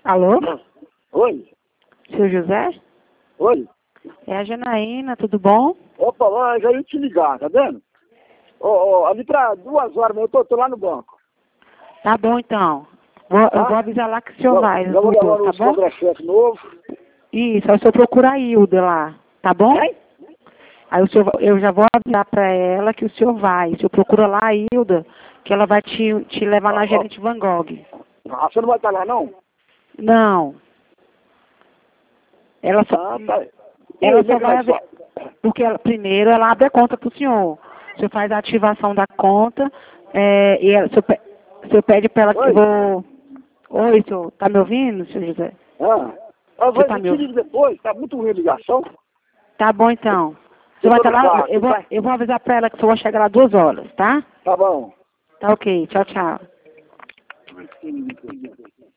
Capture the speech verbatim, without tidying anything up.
Alô? Oi? Seu José? Oi? É a Janaína, tudo bom? Opa, lá, já ia te ligar, tá vendo? Ó, ó, ali pra duas horas, eu tô, tô lá no banco. Tá bom, então. Vou, eu Tá? vou avisar lá que o senhor Já, vai, já vou levar doutor, tá nos bom? contra-chefe novo. Isso, aí o senhor procura a Hilda lá, tá bom? Hein? Aí o senhor, eu já vou avisar pra ela que o senhor vai. O senhor procura lá a Hilda, que ela vai te, te levar na Ó, ó. gerente Van Gogh. Ah, você não vai estar lá, não? Não. Ela só, Ah, tá. E ela como é só que vai nós abrir, faz? porque ela, primeiro ela abre a conta pro senhor. O senhor faz a ativação da conta, é, e ela, o, senhor, pe- o senhor pede pra ela que Oi? vou... Oi, senhor, tá me ouvindo, senhor José? Ah, ah Você vai, tá eu me te ouvindo? ligo depois, tá muito ruim a ligação. Tá bom, então. Você Eu vai tô estar no lá, carro, eu você vou, tá? eu vou avisar pra ela que o senhor vai chegar lá duas horas, tá? Tá bom. Tá ok, tchau, tchau.